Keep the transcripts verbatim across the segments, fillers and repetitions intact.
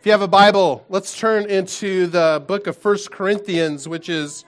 If you have a Bible, let's turn into the book of First Corinthians, which is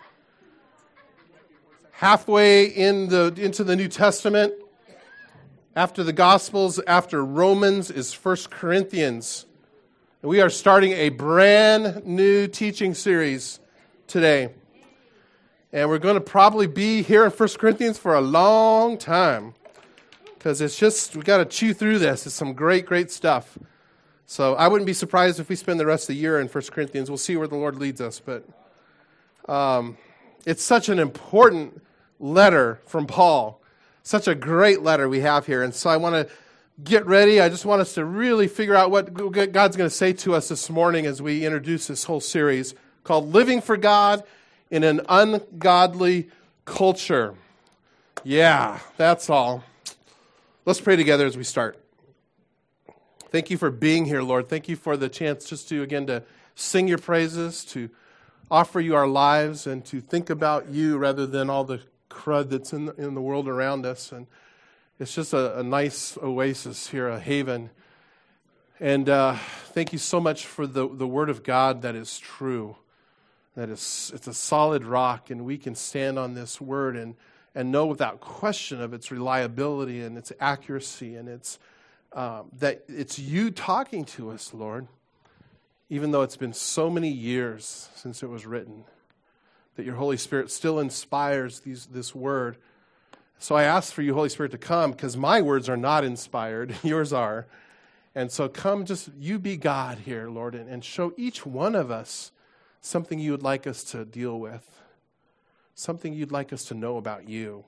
halfway in the into the New Testament. After the Gospels, after Romans, is First Corinthians. And we are starting a brand new teaching series today. And we're going to probably be here in First Corinthians for a long time. Because it's just, we got to chew through this. It's some great, great stuff. So I wouldn't be surprised if we spend the rest of the year in First Corinthians. We'll see where the Lord leads us. But um, it's such an important letter from Paul. Such a great letter we have here. And so I want to get ready. I just want us to really figure out what God's going to say to us this morning as we introduce this whole series called Living for God in an Ungodly Culture. Yeah, that's all. Let's pray together as we start. Thank you for being here, Lord. Thank you for the chance just to, again, to sing your praises, to offer you our lives, and to think about you rather than all the crud that's in the, in the world around us. And it's just a, a nice oasis here, a haven. And uh, thank you so much for the, the Word of God that is true. That is, it's a solid rock, and we can stand on this Word and, and know without question of its reliability and its accuracy and its Um, that it's you talking to us, Lord, even though it's been so many years since it was written, that your Holy Spirit still inspires these, this word. So I ask for you, Holy Spirit, to come, because my words are not inspired, yours are. And so come, just you be God here, Lord, and, and show each one of us something you would like us to deal with, something you'd like us to know about you.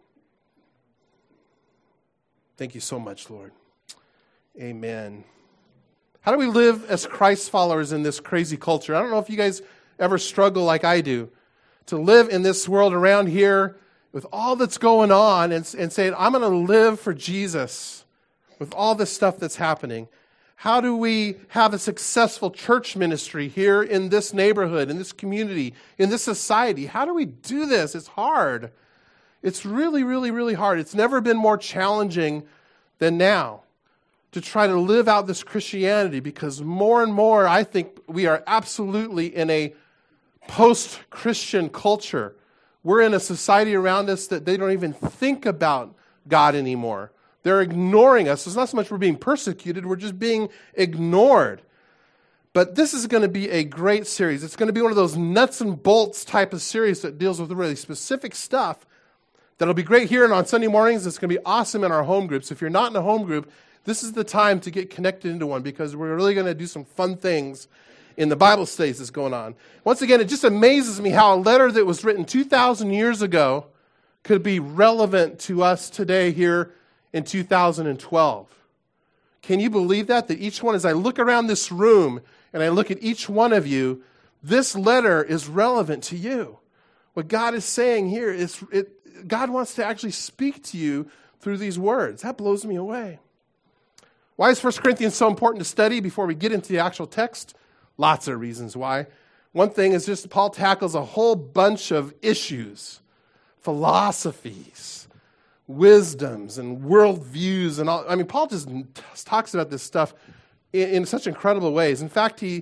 Thank you so much, Lord. Amen. How do we live as Christ followers in this crazy culture? I don't know if you guys ever struggle like I do to live in this world around here with all that's going on and, and say, I'm going to live for Jesus with all this stuff that's happening. How do we have a successful church ministry here in this neighborhood, in this community, in this society? How do we do this? It's hard. It's really, really, really hard. It's never been more challenging than now to try to live out this Christianity, because more and more I think we are absolutely in a post-Christian culture. We're in a society around us that they don't even think about God anymore. They're ignoring us. It's not so much we're being persecuted, we're just being ignored. But this is going to be a great series. It's going to be one of those nuts and bolts type of series that deals with really specific stuff that'll be great here and on Sunday mornings. It's going to be awesome in our home groups. If you're not in a home group, this is the time to get connected into one, because we're really going to do some fun things in the Bible studies that's going on. Once again, it just amazes me how a letter that was written two thousand years ago could be relevant to us today here in two thousand twelve. Can you believe that? That each one, as I look around this room and I look at each one of you, this letter is relevant to you. What God is saying here is, it, God wants to actually speak to you through these words. That blows me away. Why is First Corinthians so important to study before we get into the actual text? Lots of reasons why. One thing is just Paul tackles a whole bunch of issues, philosophies, wisdoms, and worldviews, and all. I mean, Paul just talks about this stuff in, in such incredible ways. In fact, he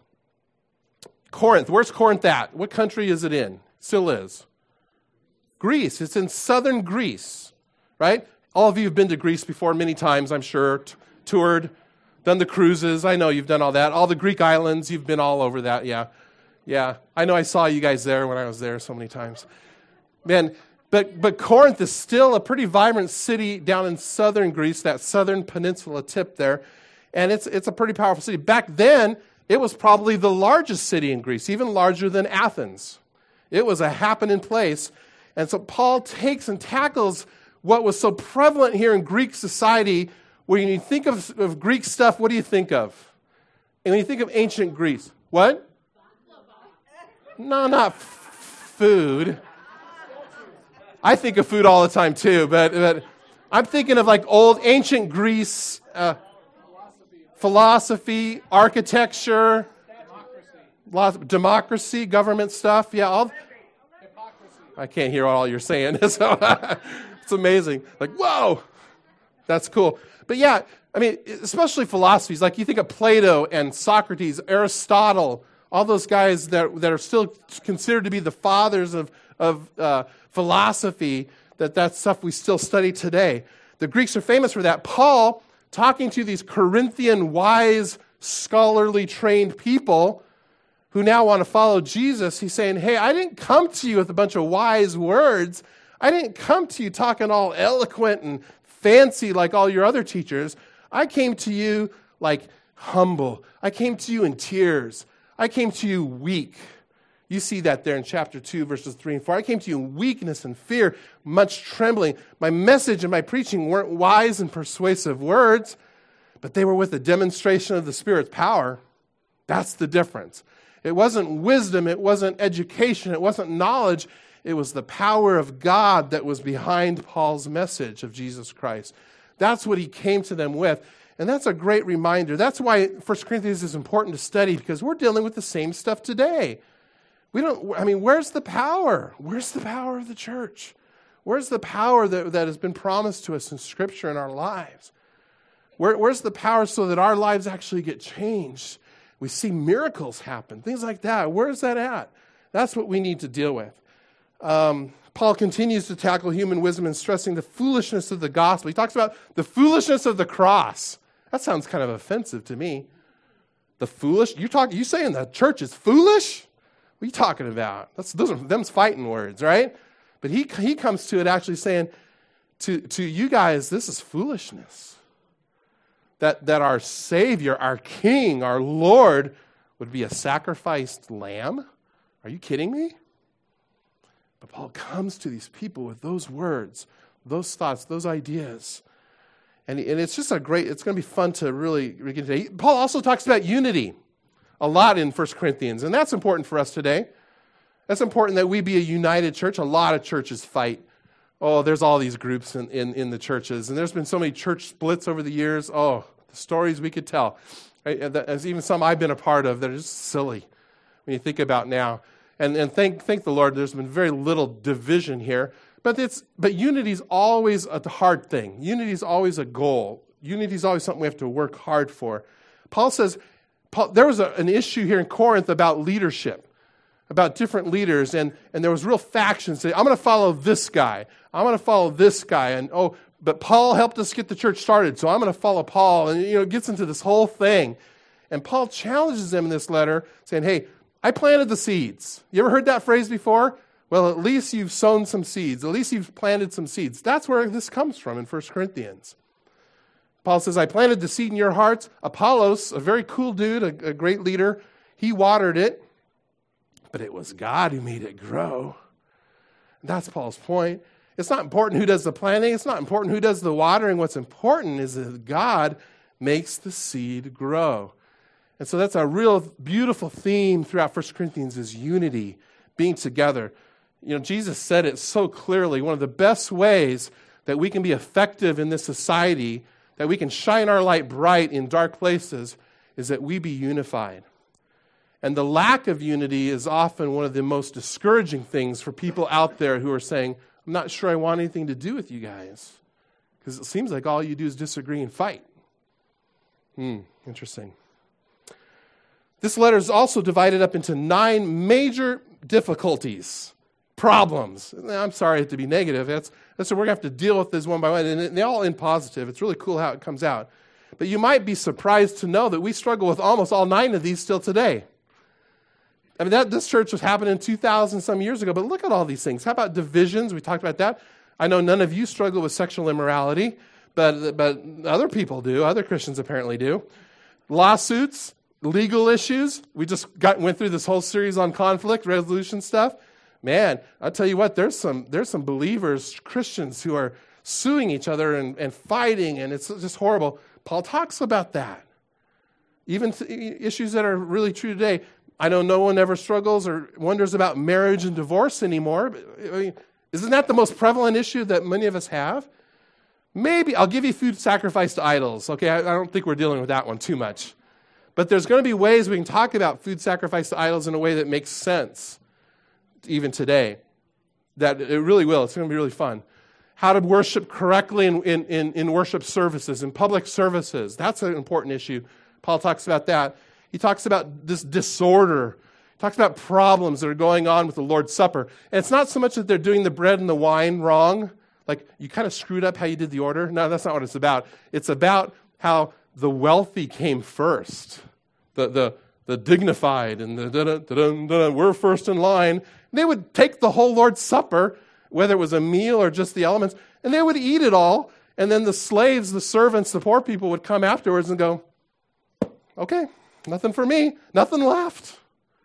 Corinth. Where's Corinth at? What country is it in? Still is. Greece. It's in southern Greece, right? All of you have been to Greece before many times, I'm sure. T- toured, done the cruises. I know you've done all that. All the Greek islands, you've been all over that. Yeah, yeah. I know I saw you guys there when I was there so many times. Man, but but Corinth is still a pretty vibrant city down in southern Greece, that southern peninsula tip there. And it's it's a pretty powerful city. Back then, it was probably the largest city in Greece, even larger than Athens. It was a happening place. And so Paul takes and tackles what was so prevalent here in Greek society. When you think of, of Greek stuff, what do you think of? And when you think of ancient Greece, what? No, not f- food. I think of food all the time too, but, but I'm thinking of like old ancient Greece, uh, philosophy, architecture, democracy. democracy, government stuff. Yeah, all. I can't hear all you're saying, so it's amazing. Like, whoa. That's cool. But yeah, I mean, especially philosophies, like you think of Plato and Socrates, Aristotle, all those guys that, that are still considered to be the fathers of, of uh, philosophy, that that's stuff we still study today. The Greeks are famous for that. Paul, talking to these Corinthian wise, scholarly trained people who now want to follow Jesus, he's saying, hey, I didn't come to you with a bunch of wise words. I didn't come to you talking all eloquent and fancy like all your other teachers. I came to you like humble. I came to you in tears. I came to you weak. You see that there in chapter two, verses three and four. I came to you in weakness and fear, much trembling. My message and my preaching weren't wise and persuasive words, but they were with a demonstration of the Spirit's power. That's the difference. It wasn't wisdom. It wasn't education. It wasn't knowledge. It was the power of God that was behind Paul's message of Jesus Christ. That's what he came to them with. And that's a great reminder. That's why First Corinthians is important to study, because we're dealing with the same stuff today. We don't, I mean, where's the power? Where's the power of the church? Where's the power that, that has been promised to us in Scripture in our lives? Where, where's the power so that our lives actually get changed? We see miracles happen, things like that. Where's that at? That's what we need to deal with. Um, Paul continues to tackle human wisdom and stressing the foolishness of the gospel. He talks about the foolishness of the cross. That sounds kind of offensive to me. The foolish? You talk? You saying the church is foolish? What are you talking about? That's those are them's fighting words, right? But he he comes to it actually saying, to to you guys, this is foolishness. That that our Savior, our King, our Lord would be a sacrificed lamb? Are you kidding me? But Paul comes to these people with those words, those thoughts, those ideas. And, and it's just a great, it's going to be fun to really get today. Paul also talks about unity a lot in First Corinthians, and that's important for us today. That's important that we be a united church. A lot of churches fight. Oh, there's all these groups in, in, in the churches, and there's been so many church splits over the years. Oh, the stories we could tell. Right? There's even some I've been a part of that are just silly when you think about now. And, and thank thank the Lord, there's been very little division here. But it's but unity is always a hard thing. Unity is always a goal. Unity is always something we have to work hard for. Paul says, Paul, there was a, an issue here in Corinth about leadership, about different leaders, and, and there was real factions. I'm going to follow this guy. I'm going to follow this guy. And oh, but Paul helped us get the church started, so I'm going to follow Paul. And you know, it gets into this whole thing. And Paul challenges them in this letter, saying, hey, I planted the seeds. You ever heard that phrase before? Well, at least you've sown some seeds. At least you've planted some seeds. That's where this comes from in First Corinthians. Paul says, I planted the seed in your hearts. Apollos, a very cool dude, a, a great leader, he watered it, but it was God who made it grow. And that's Paul's point. It's not important who does the planting. It's not important who does the watering. What's important is that God makes the seed grow. And so that's a real beautiful theme throughout First Corinthians is unity, being together. You know, Jesus said it so clearly. One of the best ways that we can be effective in this society, that we can shine our light bright in dark places, is that we be unified. And the lack of unity is often one of the most discouraging things for people out there who are saying, I'm not sure I want anything to do with you guys, because it seems like all you do is disagree and fight. Hmm, interesting. This letter is also divided up into nine major difficulties, problems. I'm sorry to be negative. That's, that's what we're going to have to deal with this one by one. And they all end positive. It's really cool how it comes out. But you might be surprised to know that we struggle with almost all nine of these still today. I mean, that this church was happening two thousand some years ago, but look at all these things. How about divisions? We talked about that. I know none of you struggle with sexual immorality, but, but other people do. Other Christians apparently do. Lawsuits. Legal issues. We just got went through this whole series on conflict resolution stuff. Man, I'll tell you what, there's some there's some believers, Christians, who are suing each other and, and fighting, and it's just horrible. Paul talks about that. Even th- issues that are really true today. I know no one ever struggles or wonders about marriage and divorce anymore. But, I mean, isn't that the most prevalent issue that many of us have? Maybe, I'll give you food sacrificed to idols. Okay, I, I don't think we're dealing with that one too much. But there's going to be ways we can talk about food sacrifice to idols in a way that makes sense even today. That it really will. It's going to be really fun. how to worship correctly in, in, in, in worship services, in public services. That's an important issue. Paul talks about that. He talks about this disorder. He talks about problems that are going on with the Lord's Supper. And it's not so much that they're doing the bread and the wine wrong, like you kind of screwed up how you did the order. No, that's not what it's about. It's about how the wealthy came first, the the, the dignified, and the da-da, da-da, da-da, we're first in line. They would take the whole Lord's Supper, whether it was a meal or just the elements, and they would eat it all, and then the slaves, the servants, the poor people would come afterwards and go, okay, nothing for me, nothing left.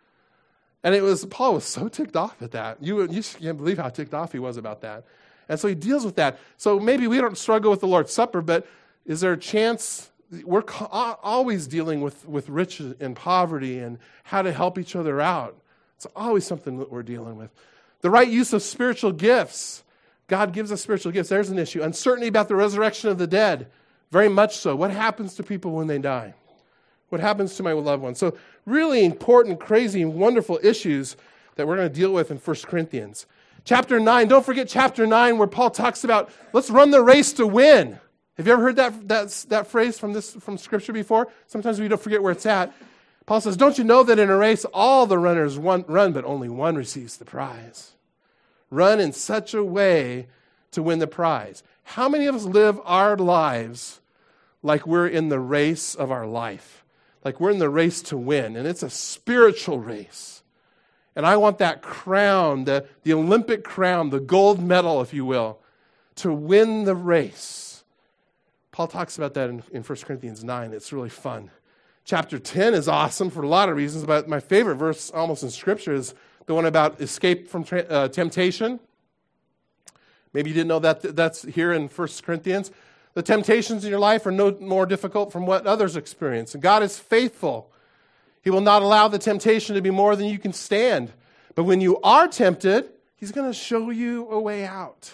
And it was, Paul was so ticked off at that. You, you can't believe how ticked off he was about that. And so he deals with that. So maybe we don't struggle with the Lord's Supper, but is there a chance, we're always dealing with, with rich and poverty and how to help each other out. It's always something that we're dealing with. The right use of spiritual gifts. God gives us spiritual gifts. There's an issue. Uncertainty about the resurrection of the dead. Very much so. What happens to people when they die? What happens to my loved ones? So really important, crazy, wonderful issues that we're going to deal with in First Corinthians. Chapter nine, don't forget chapter nine where Paul talks about, let's run the race to win. Have you ever heard that, that, that phrase from this from Scripture before? Sometimes we don't forget where it's at. Paul says, don't you know that in a race all the runners run, run, but only one receives the prize? Run in such a way to win the prize. How many of us live our lives like we're in the race of our life? Like we're in the race to win, and it's a spiritual race. And I want that crown, the, the Olympic crown, the gold medal, if you will, to win the race. Paul talks about that in, in First Corinthians nine. It's really fun. Chapter ten is awesome for a lot of reasons, but my favorite verse almost in Scripture is the one about escape from tra- uh, temptation. Maybe you didn't know that that's here in First Corinthians. The temptations in your life are no more difficult from what others experience. And God is faithful. He will not allow the temptation to be more than you can stand. But when you are tempted, He's going to show you a way out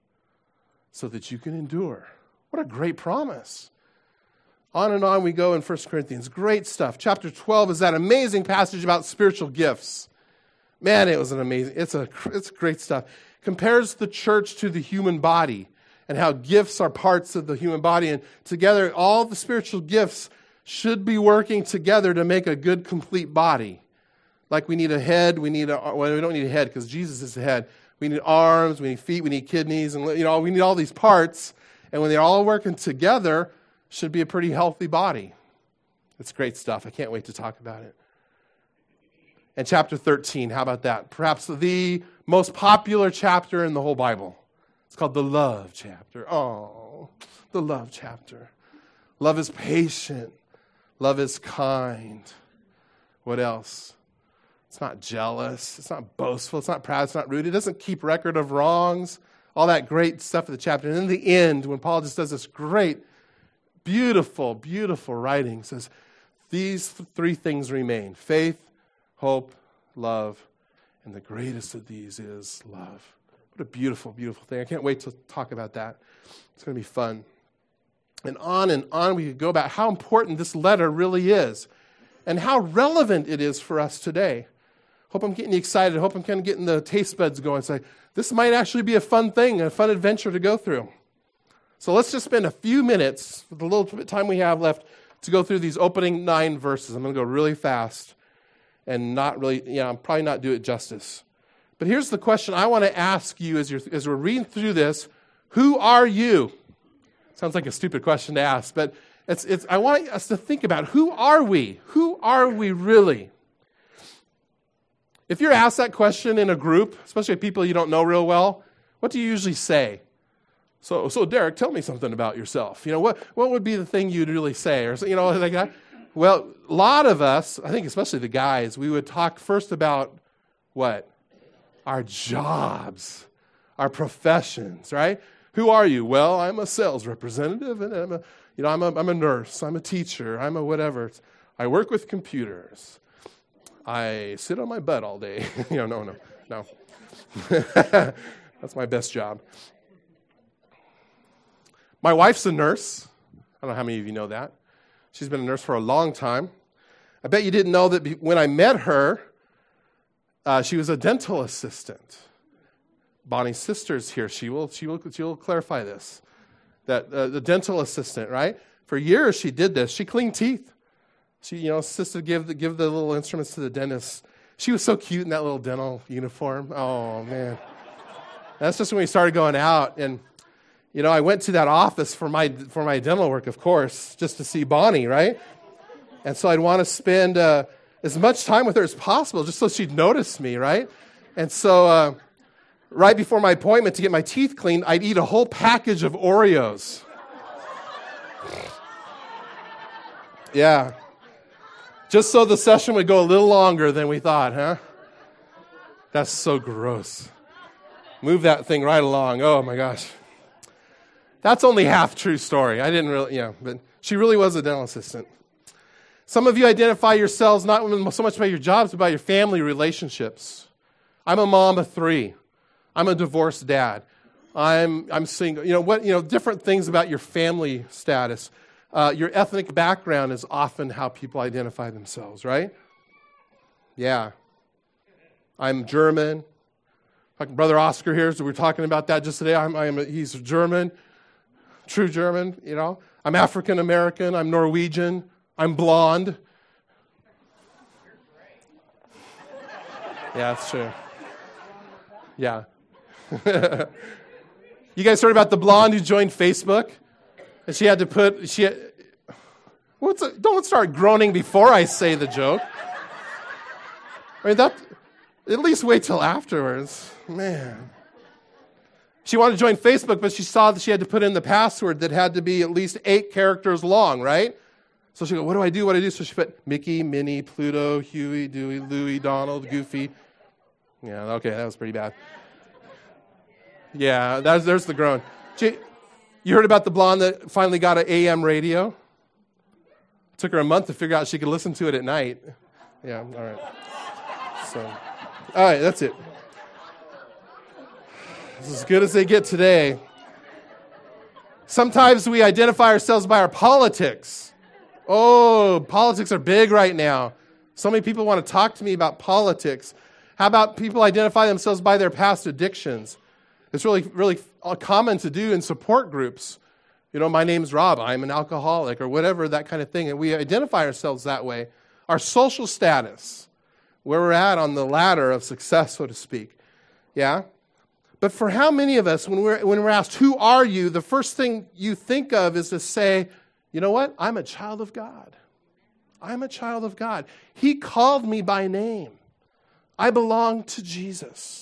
so that you can endure. What a great promise. On and on we go in First Corinthians. Great stuff. Chapter twelve is that amazing passage about spiritual gifts. Man, it was an amazing, it's a it's great stuff. Compares the church to the human body and how gifts are parts of the human body. And together, all the spiritual gifts should be working together to make a good, complete body. Like we need a head, we need a, well, we don't need a head because Jesus is the head. We need arms, we need feet, we need kidneys, and you know, we need all these parts. And when they're all working together, should be a pretty healthy body. It's great stuff. I can't wait to talk about it. And chapter thirteen, how about that? Perhaps the most popular chapter in the whole Bible. It's called the love chapter. Oh, the love chapter. Love is patient. Love is kind. What else? It's not jealous. It's not boastful. It's not proud. It's not rude. It doesn't keep record of wrongs. All that great stuff of the chapter. And in the end, when Paul just does this great, beautiful, beautiful writing, says, these three things remain. Faith, hope, love. And the greatest of these is love. What a beautiful, beautiful thing. I can't wait to talk about that. It's going to be fun. And on and on we could go about how important this letter really is and how relevant it is for us today. Hope I'm getting you excited. Hope I'm kind of getting the taste buds going. Say, this might actually be a fun thing, a fun adventure to go through. So let's just spend a few minutes, with the little bit of time we have left, to go through these opening nine verses. I'm going to go really fast and not really, you know, probably not do it justice. But here's the question I want to ask you as, you're, as we're reading through this. Who are you? Sounds like a stupid question to ask, but it's, it's, I want us to think about, who are we? Who are we really? If you're asked that question in a group, especially people you don't know real well, what do you usually say? So, so Derek, tell me something about yourself. You know, what, what would be the thing you'd really say? Or, you know, like that? Well, a lot of us, I think especially the guys, we would talk first about what? Our jobs, our professions, right? Who are you? Well, I'm a sales representative, and I'm a, you know, I'm a, I'm a nurse, I'm a teacher, I'm a whatever. I work with computers. I sit on my butt all day. you know, no, no, no. That's my best job. My wife's a nurse. I don't know how many of you know that. She's been a nurse for a long time. I bet you didn't know that when I met her, uh, she was a dental assistant. Bonnie's sister's here. She will, she will, she will clarify this. That uh, the dental assistant, right? For years she did this. She cleaned teeth. She, you know, assisted give the give the little instruments to the dentist. She was so cute in that little dental uniform. Oh man, that's just when we started going out. And you know, I went to that office for my for my dental work, of course, just to see Bonnie, right? And so I'd want to spend uh, as much time with her as possible, just so she'd notice me, right? And so. Uh, Right before my appointment to get my teeth cleaned, I'd eat a whole package of Oreos. Yeah. Just so the session would go a little longer than we thought, huh? That's so gross. Move that thing right along. Oh, my gosh. That's only half true story. I didn't really, yeah, but she really was a dental assistant. Some of you identify yourselves not so much by your jobs, but by your family relationships. I'm a mom of three. I'm a divorced dad. I'm I'm single. You know what? You know different things about your family status. Uh, your ethnic background is often how people identify themselves, right? Yeah. I'm German. Like Brother Oscar here, so we were talking about that just today. I'm, I'm a, he's German, true German. You know, I'm African American. I'm Norwegian. I'm blonde. Yeah, that's true. Yeah. You guys heard about the blonde who joined Facebook? And she had to put, she had, what's a, don't start groaning before I say the joke. I mean, that, at least wait till afterwards. Man. She wanted to join Facebook, but she saw that she had to put in the password that had to be at least eight characters long, right? So she go, what do I do, what do I do? So she put Mickey, Minnie, Pluto, Huey, Dewey, Louie, Donald, Goofy. Yeah, okay, that was pretty bad. Yeah, that's, there's the groan. She, you heard about the blonde that finally got an A M radio? It took her a month to figure out she could listen to it at night. Yeah, all right. So, all right, that's it. It's as good as they get today. Sometimes we identify ourselves by our politics. Oh, politics are big right now. So many people want to talk to me about politics. How about people identify themselves by their past addictions? It's really, really common to do in support groups. You know, my name's Rob, I'm an alcoholic, or whatever, that kind of thing. And we identify ourselves that way. Our social status, where we're at on the ladder of success, so to speak. Yeah? But for how many of us, when we're, when we're asked, who are you, the first thing you think of is to say, you know what? I'm a child of God. I'm a child of God. He called me by name. I belong to Jesus.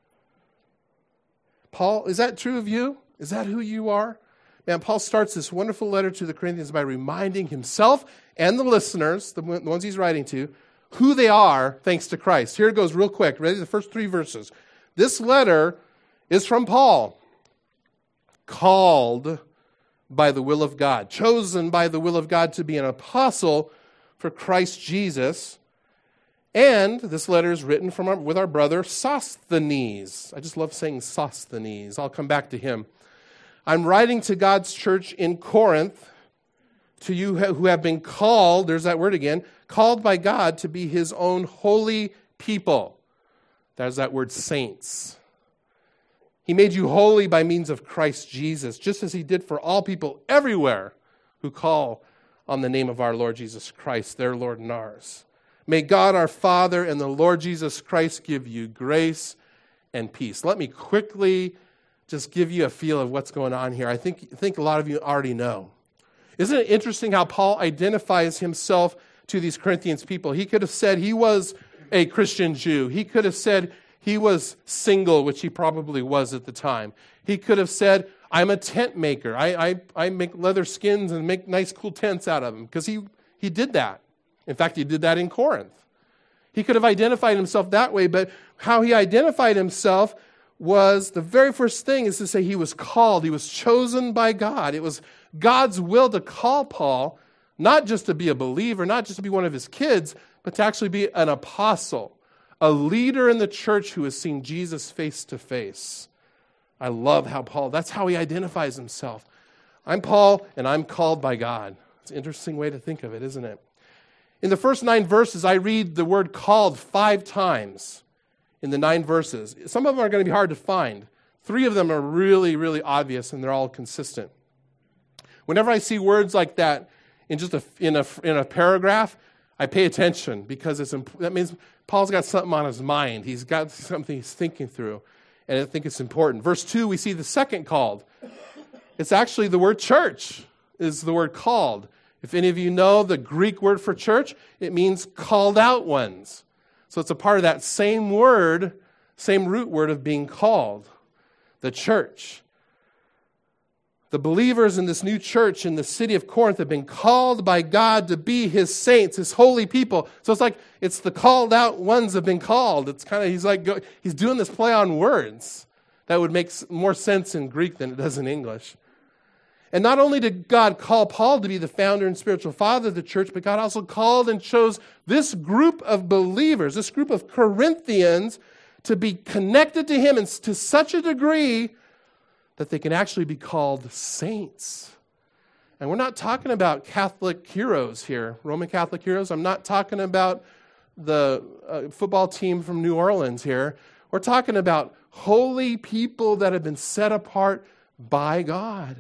Paul, is that true of you? Is that who you are? Man, Paul starts this wonderful letter to the Corinthians by reminding himself and the listeners, the ones he's writing to, who they are thanks to Christ. Here it goes real quick. Ready? The first three verses. This letter is from Paul, called by the will of God, chosen by the will of God to be an apostle for Christ Jesus. And this letter is written from our, with our brother Sosthenes. I just love saying Sosthenes. I'll come back to him. I'm writing to God's church in Corinth, to you who have been called, there's that word again, called by God to be his own holy people. There's that word saints. He made you holy by means of Christ Jesus, just as he did for all people everywhere who call on the name of our Lord Jesus Christ, their Lord and ours. May God our Father and the Lord Jesus Christ give you grace and peace. Let me quickly just give you a feel of what's going on here. I think, I think a lot of you already know. Isn't it interesting how Paul identifies himself to these Corinthians people? He could have said he was a Christian Jew. He could have said he was single, which he probably was at the time. He could have said, I'm a tent maker. I, I, I make leather skins and make nice, cool tents out of them, because he, he did that. In fact, he did that in Corinth. He could have identified himself that way, but how he identified himself was, the very first thing is to say he was called. He was chosen by God. It was God's will to call Paul, not just to be a believer, not just to be one of his kids, but to actually be an apostle, a leader in the church who has seen Jesus face to face. I love how Paul, that's how he identifies himself. I'm Paul, and I'm called by God. It's an interesting way to think of it, isn't it? In the first nine verses, I read the word called five times in the nine verses. Some of them are going to be hard to find. Three of them are really, really obvious, and they're all consistent. Whenever I see words like that in just a in a in a paragraph, I pay attention because it's imp- that means Paul's got something on his mind. He's got something he's thinking through, and I think it's important. Verse two, we see the second called. It's actually the word church is the word called. If any of you know the Greek word for church, it means called out ones. So it's a part of that same word, same root word of being called, the church. The believers in this new church in the city of Corinth have been called by God to be his saints, his holy people. So it's like it's the called out ones have been called. It's kind of, he's like, he's doing this play on words that would make more sense in Greek than it does in English. And not only did God call Paul to be the founder and spiritual father of the church, but God also called and chose this group of believers, this group of Corinthians, to be connected to him and to such a degree that they can actually be called saints. And we're not talking about Catholic heroes here, Roman Catholic heroes. I'm not talking about the uh, football team from New Orleans here. We're talking about holy people that have been set apart by God.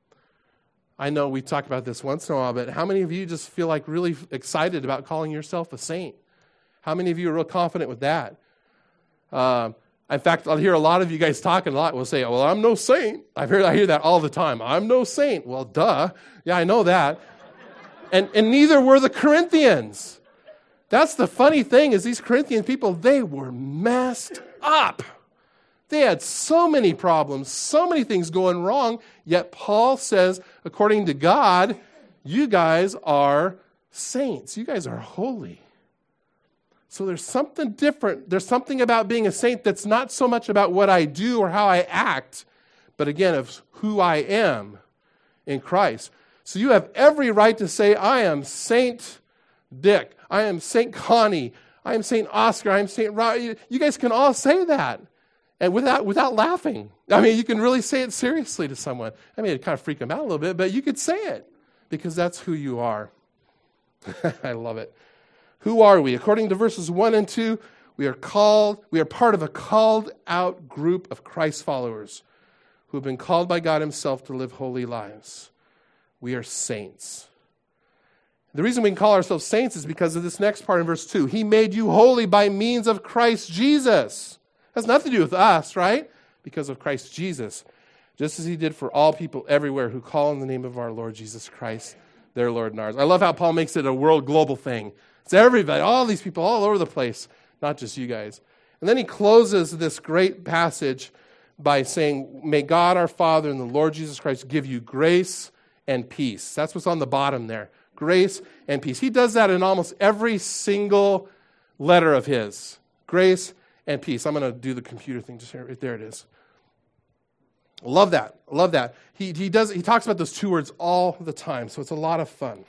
I know we talk about this once in a while, but how many of you just feel like really excited about calling yourself a saint? How many of you are real confident with that? Uh, in fact, I'll hear a lot of you guys talking a lot. Will say, well, I'm no saint. I've heard, I hear that all the time. I'm no saint. Well, duh. Yeah, I know that. And, and neither were the Corinthians. That's the funny thing is these Corinthian people, they were messed up. They had so many problems, so many things going wrong, yet Paul says, according to God, you guys are saints. You guys are holy. So there's something different. There's something about being a saint that's not so much about what I do or how I act, but again, of who I am in Christ. So you have every right to say, I am Saint Dick. I am Saint Connie. I am Saint Oscar. I am Saint Rod. You guys can all say that. And without without laughing. I mean, you can really say it seriously to someone. I mean, it kind of freak them out a little bit, but you could say it because that's who you are. I love it. Who are we? According to verses one and two, we are called, we are part of a called out group of Christ followers who have been called by God himself to live holy lives. We are saints. The reason we can call ourselves saints is because of this next part in verse two. He made you holy by means of Christ Jesus. Has nothing to do with us, right? Because of Christ Jesus. Just as he did for all people everywhere who call on the name of our Lord Jesus Christ, their Lord and ours. I love how Paul makes it a world global thing. It's everybody, all these people all over the place, not just you guys. And then he closes this great passage by saying, may God our Father and the Lord Jesus Christ give you grace and peace. That's what's on the bottom there. Grace and peace. He does that in almost every single letter of his. Grace and peace. I'm going to do the computer thing just here. Right there it is. Love that. Love that. He he does. He talks about those two words all the time, so it's a lot of fun.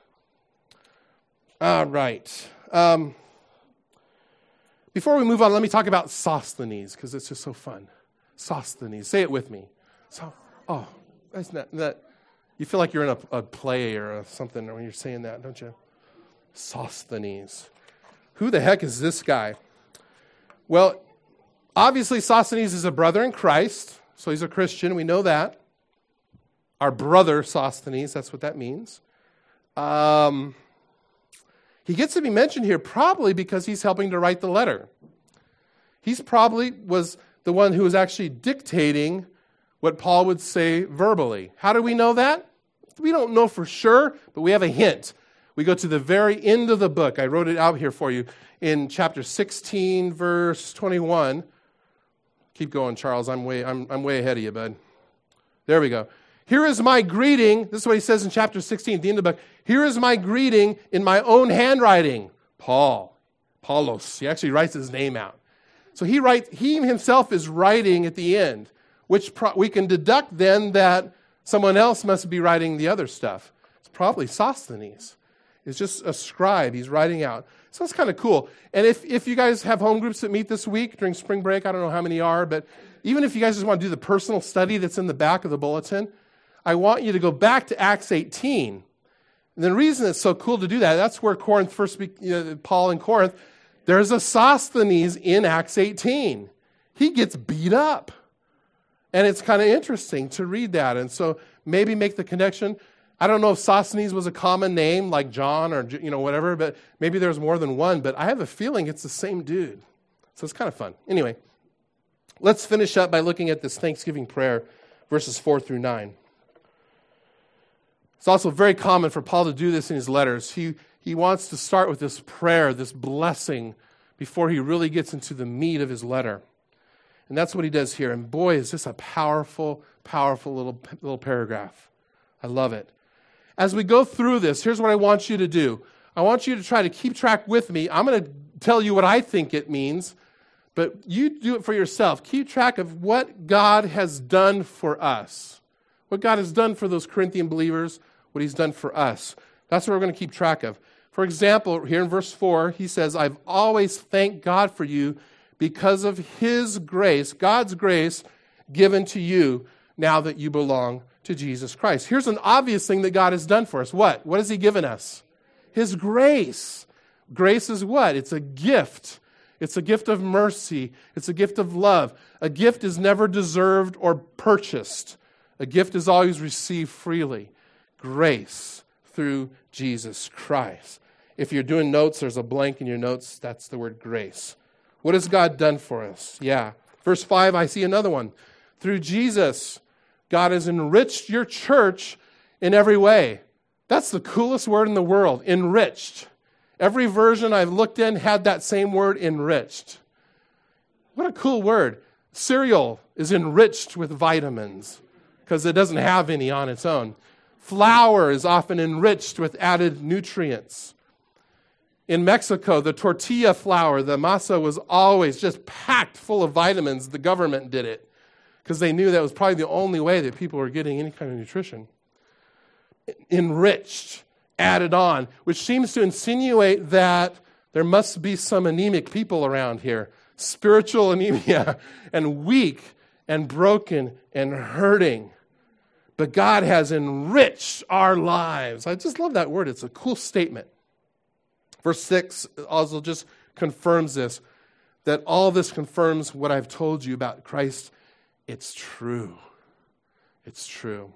All right. Um, before we move on, let me talk about Sosthenes because it's just so fun. Sosthenes. Say it with me. So, oh, that's not that. You feel like you're in a, a play or a something when you're saying that, don't you? Sosthenes. Who the heck is this guy? Well, obviously Sosthenes is a brother in Christ, so he's a Christian. We know that. Our brother Sosthenes, that's what that means. Um, he gets to be mentioned here probably because he's helping to write the letter. He's probably was the one who was actually dictating what Paul would say verbally. How do we know that? We don't know for sure, but we have a hint. We go to the very end of the book. I wrote it out here for you in chapter sixteen, verse twenty-one. Keep going, Charles. I'm way, I'm, I'm way ahead of you, bud. There we go. Here is my greeting. This is what he says in chapter sixteen, at the end of the book. Here is my greeting in my own handwriting. Paul. Paulos. He actually writes his name out. So he writes, he himself is writing at the end, which pro- we can deduct then that someone else must be writing the other stuff. It's probably Sosthenes. It's just a scribe. He's writing out. So it's kind of cool. And if, if you guys have home groups that meet this week during spring break, I don't know how many are, but even if you guys just want to do the personal study that's in the back of the bulletin, I want you to go back to Acts eighteen. And the reason it's so cool to do that, that's where Corinth first, be, you know, Paul and Corinth, There's a Sosthenes in Acts eighteen. He gets beat up. And it's kind of interesting to read that. And so maybe make the connection. I don't know if Sosthenes was a common name like John or, you know, whatever, but maybe there's more than one. But I have a feeling it's the same dude. So it's kind of fun. Anyway, let's finish up by looking at this Thanksgiving prayer, verses four through nine. It's also very common for Paul to do this in his letters. He, he wants to start with this prayer, this blessing, before he really gets into the meat of his letter. And that's what he does here. And boy, is this a powerful, powerful little, little paragraph. I love it. As we go through this, here's what I want you to do. I want you to try to keep track with me. I'm going to tell you what I think it means, but you do it for yourself. Keep track of what God has done for us. What God has done for those Corinthian believers, what he's done for us. That's what we're going to keep track of. For example, here in verse four, he says, I've always thanked God for you because of his grace, God's grace given to you now that you belong to Jesus Christ. Here's an obvious thing that God has done for us. What? What has he given us? His grace. Grace is what? It's a gift. It's a gift of mercy. It's a gift of love. A gift is never deserved or purchased. A gift is always received freely. Grace through Jesus Christ. If you're doing notes, there's a blank in your notes. That's the word grace. What has God done for us? Yeah. Verse five, I see another one. Through Jesus, God has enriched your church in every way. That's the coolest word in the world, enriched. Every version I've looked in had that same word, enriched. What a cool word. Cereal is enriched with vitamins because it doesn't have any on its own. Flour is often enriched with added nutrients. In Mexico, the tortilla flour, the masa, was always just packed full of vitamins. The government did it because they knew that was probably the only way that people were getting any kind of nutrition. Enriched, added on, which seems to insinuate that there must be some anemic people around here. Spiritual anemia, and weak and broken and hurting. But God has enriched our lives. I just love that word. It's a cool statement. Verse six also just confirms this, that all this confirms what I've told you about Christ. It's true. It's true.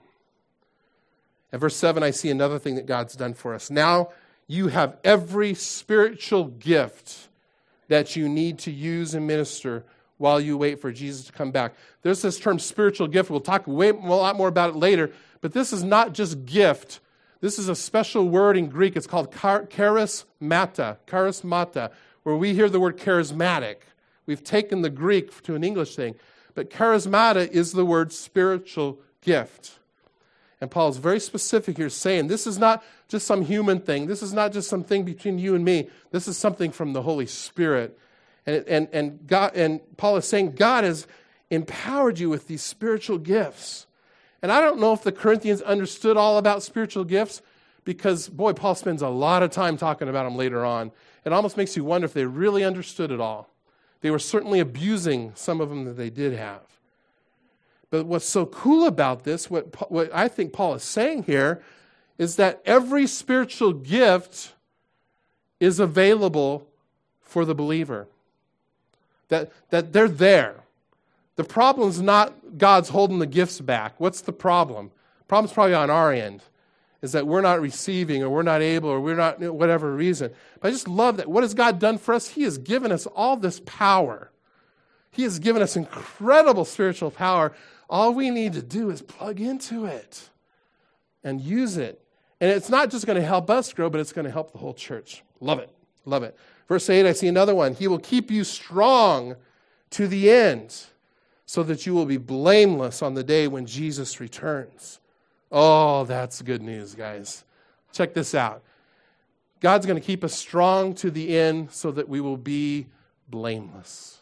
At verse seven, I see another thing that God's done for us. Now you have every spiritual gift that you need to use and minister while you wait for Jesus to come back. There's this term spiritual gift. We'll talk way, a lot more about it later, but this is not just gift. This is a special word in Greek. It's called charismata, charismata, where we hear the word charismatic. We've taken the Greek to an English thing. But charismata is the word spiritual gift. And Paul is very specific here, saying this is not just some human thing. This is not just something between you and me. This is something from the Holy Spirit. And, and, and, God, and Paul is saying God has empowered you with these spiritual gifts. And I don't know if the Corinthians understood all about spiritual gifts because, boy, Paul spends a lot of time talking about them later on. It almost makes you wonder if they really understood it all. They were certainly abusing some of them that they did have. But what's so cool about this, what, what I think Paul is saying here, is that every spiritual gift is available for the believer. That, that they're there. The problem's not God's holding the gifts back. What's the problem? The problem's probably on our end, is that we're not receiving or we're not able or we're not, whatever reason. But I just love that. What has God done for us? He has given us all this power. He has given us incredible spiritual power. All we need to do is plug into it and use it. And it's not just going to help us grow, but it's going to help the whole church. Love it. Love it. Verse eight, I see another one. He will keep you strong to the end so that you will be blameless on the day when Jesus returns. Oh, that's good news, guys. Check this out. God's going to keep us strong to the end so that we will be blameless.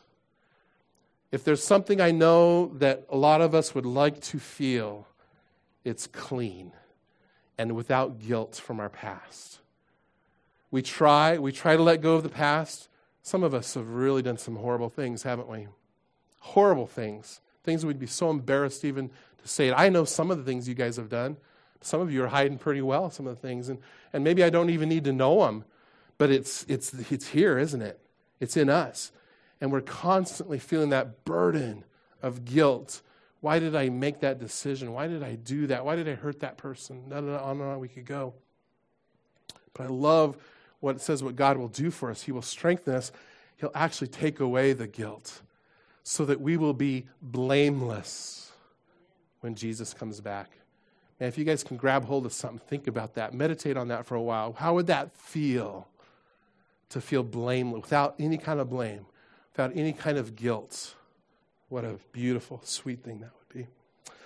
If there's something I know that a lot of us would like to feel, it's clean and without guilt from our past. We try, we try to let go of the past. Some of us have really done some horrible things, haven't we? Horrible things. Things we'd be so embarrassed even to say it. I know some of the things you guys have done. Some of you are hiding pretty well, some of the things. And, and maybe I don't even need to know them. But it's, it's, it's here, isn't it? It's in us. And we're constantly feeling that burden of guilt. Why did I make that decision? Why did I do that? Why did I hurt that person? No, no, no, on and on we could go. But I love what it says what God will do for us. He will strengthen us. He'll actually take away the guilt so that we will be blameless when Jesus comes back. And if you guys can grab hold of something, think about that. Meditate on that for a while. How would that feel to feel blameless, without any kind of blame, without any kind of guilt? What a beautiful, sweet thing that would be.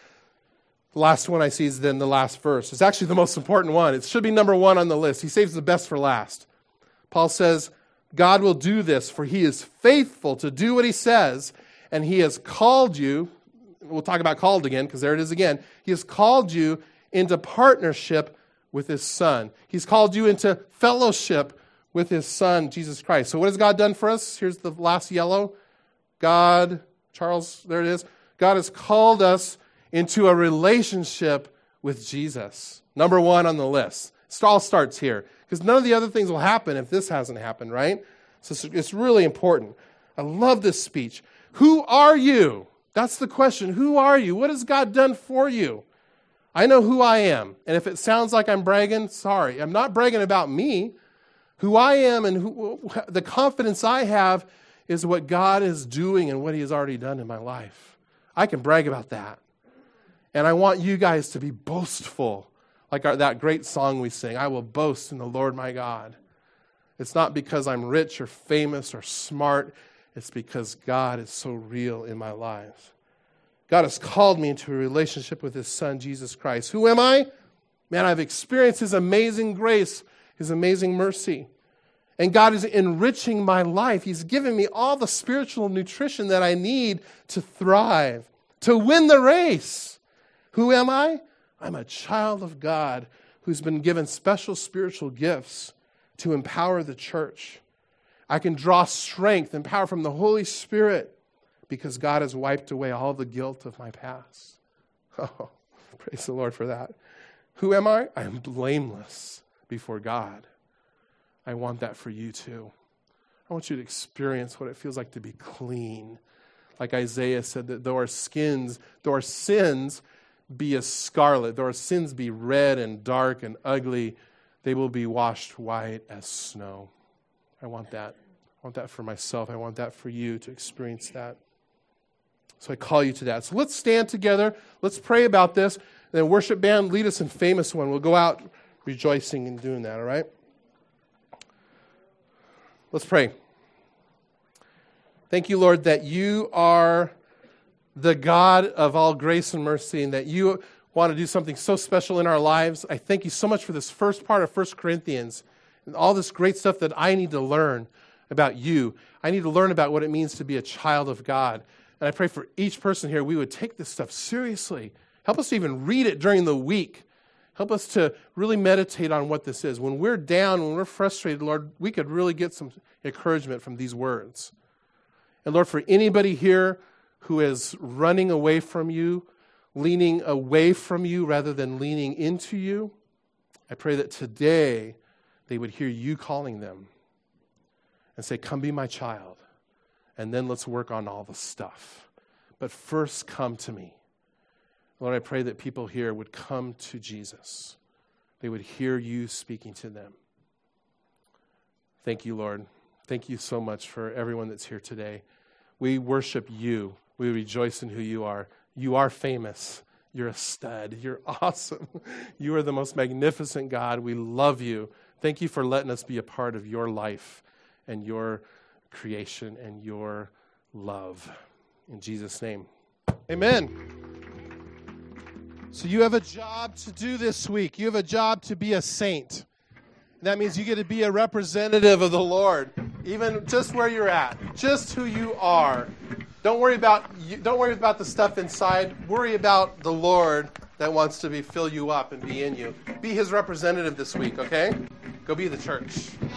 The last one I see is then the last verse. It's actually the most important one. It should be number one on the list. He saves the best for last. Paul says, God will do this, for he is faithful to do what he says, and he has called you, we'll talk about called again, because there it is again. He has called you into partnership with his Son. He's called you into fellowship with his Son, Jesus Christ. So what has God done for us? Here's the last yellow. God, Charles, there it is. God has called us into a relationship with Jesus. Number one on the list. It all starts here. Because none of the other things will happen if this hasn't happened, right? So it's really important. I love this speech. Who are you? That's the question. Who are you? What has God done for you? I know who I am. And if it sounds like I'm bragging, sorry. I'm not bragging about me. Who I am and who, the confidence I have is what God is doing and what he has already done in my life. I can brag about that. And I want you guys to be boastful. Like our, that great song we sing, I will boast in the Lord my God. It's not because I'm rich or famous or smart. It's because God is so real in my life. God has called me into a relationship with his Son, Jesus Christ. Who am I? Man, I've experienced his amazing grace, his amazing mercy. And God is enriching my life. He's given me all the spiritual nutrition that I need to thrive, to win the race. Who am I? I'm a child of God who's been given special spiritual gifts to empower the church. I can draw strength and power from the Holy Spirit because God has wiped away all the guilt of my past. Oh, praise the Lord for that. Who am I? I am blameless before God. I want that for you too. I want you to experience what it feels like to be clean. Like Isaiah said, that though our skins, though our sins be as scarlet, though our sins be red and dark and ugly, they will be washed white as snow. I want that. I want that for myself. I want that for you to experience that. So I call you to that. So let's stand together. Let's pray about this. And then worship band, lead us in Famous One. We'll go out rejoicing and doing that, all right? Let's pray. Thank you, Lord, that you are the God of all grace and mercy, and that you want to do something so special in our lives. I thank you so much for this first part of First Corinthians and all this great stuff that I need to learn about you. I need to learn about what it means to be a child of God. And I pray for each person here, we would take this stuff seriously. Help us to even read it during the week. Help us to really meditate on what this is. When we're down, when we're frustrated, Lord, we could really get some encouragement from these words. And Lord, for anybody here who is running away from you, leaning away from you rather than leaning into you, I pray that today they would hear you calling them and say, come be my child, and then let's work on all the stuff. But first come to me. Lord, I pray that people here would come to Jesus. They would hear you speaking to them. Thank you, Lord. Thank you so much for everyone that's here today. We worship you. We rejoice in who you are. You are famous. You're a stud. You're awesome. You are the most magnificent God. We love you. Thank you for letting us be a part of your life and your creation and your love. In Jesus' name, amen. So you have a job to do this week. You have a job to be a saint. That means you get to be a representative of the Lord, even just where you're at, just who you are. Don't worry about don't worry about the stuff inside. Worry about the Lord that wants to be fill you up and be in you. Be his representative this week, okay? Go be the church.